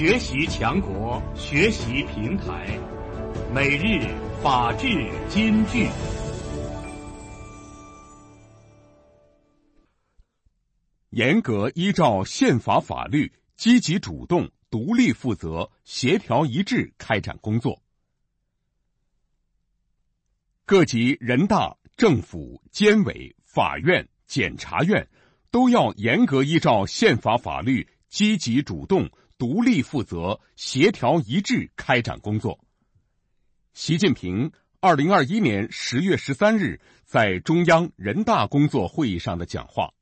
学习强国学习平台，每日法治金句。 严格依照宪法法律，积极主动、独立负责、协调一致开展工作。各级人大、政府、监委、法院、检察院都要严格依照宪法法律，积极主动、独立负责、协调一致开展工作。习近平2021年10月13日在中央人大工作会议上的讲话。